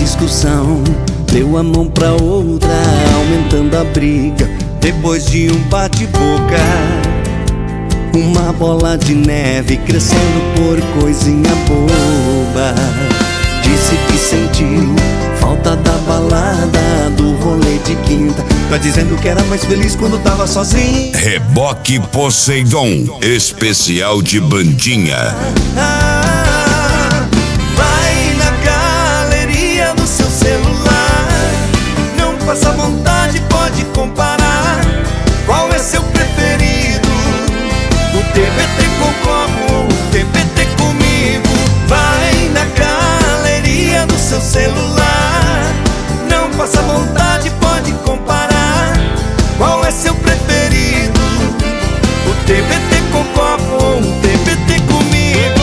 discussão, deu a mão pra outra, aumentando a briga. Depois de um bate-boca, uma bola de neve crescendo por coisinha boba. Disse que sentiu falta da balada, do rolê de quinta. Tá dizendo que era mais feliz quando tava sozinho. Reboque Poseidon, especial de bandinha. Vai na galeria do seu celular, não passa vontade, pode comparar. Qual é seu preferido? O TBT com copo ou o TBT comigo? Vai na galeria do seu celular, não passa vontade, pode comparar. Qual é seu preferido? O TBT com copo ou o TBT comigo?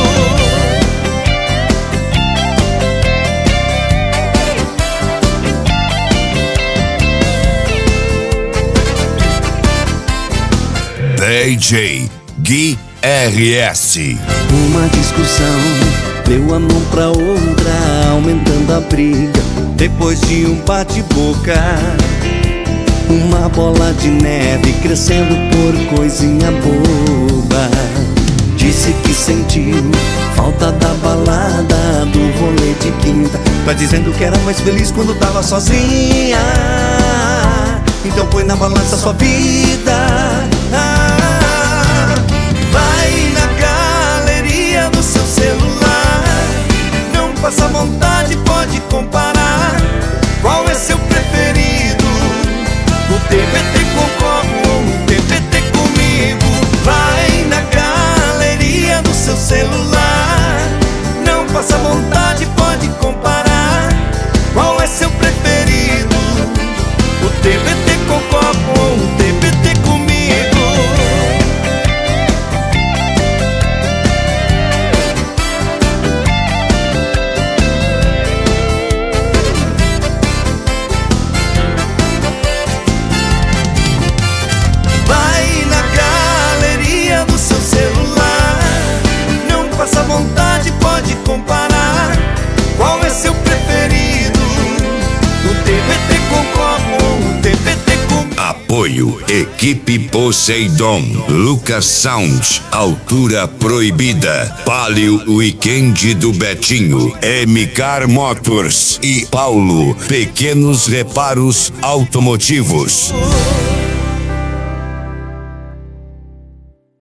DJ Gui RS. Uma discussão, deu a mão pra outra, aumentando a briga. Depois de um bate-boca, uma bola de neve crescendo por coisinha boba. Disse que sentiu falta da balada, do rolê de quinta. Tá dizendo que era mais feliz quando tava sozinha. Então põe na balança sua vida. Vai na galeria do seu celular, não passa vontade, pode comparar. Qual é seu preferido? O TBT com copo ou o TBT comigo? Vai na galeria do seu celular, não passa vontade, pode comparar. Qual é seu preferido? O TBT com copo ou o TBT comigo? Vai na galeria do seu celular, não passa vontade, pode comparar. Qual é seu preferido? O TBT com copo ou o TBT comigo? Apoio Equipe Poseidon, Lucas Sound, Altura Proibida, Palio Weekend do Betinho, MCar Motors e Paulo, Pequenos Reparos Automotivos.